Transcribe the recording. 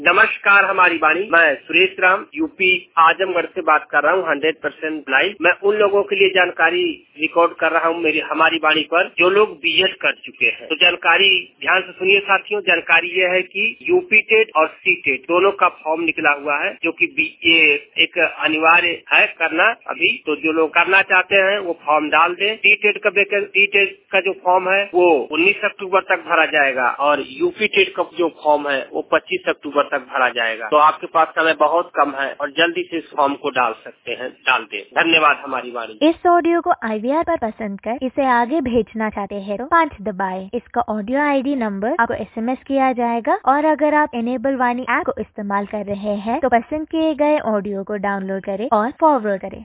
नमस्कार हमारी वाणी, मैं सुरेश राम यूपी आजमगढ़ से बात कर रहा हूँ 100% लाइव। मैं उन लोगों के लिए जानकारी रिकॉर्ड कर रहा हूँ मेरी हमारी वाणी पर जो लोग बीएड कर चुके हैं। तो जानकारी ध्यान से सुनिए साथियों। जानकारी ये है कि यूपी टेट और सी टेट दोनों का फॉर्म निकला हुआ है जो कि ये एक अनिवार्य है करना अभी। तो जो लोग करना चाहते हैं वो फॉर्म डाल दें। सी टेट का जो फॉर्म है वो 19 अक्टूबर तक भरा जाएगा और यूपी टेट का जो फॉर्म है वो 25 अक्टूबर तक भरा जाएगा। तो आपके पास समय बहुत कम है और जल्दी से इस फॉर्म को डाल दें। धन्यवाद हमारी वाणी। इस ऑडियो को IVR पर पसंद कर इसे आगे भेजना चाहते हैं तो 5 दबाएं। इसका ऑडियो ID नंबर आपको SMS किया जाएगा और अगर आप इनेबल वाणी ऐप को इस्तेमाल कर रहे हैं तो पसंद किए गए ऑडियो को डाउनलोड करें और फॉरवर्ड करें।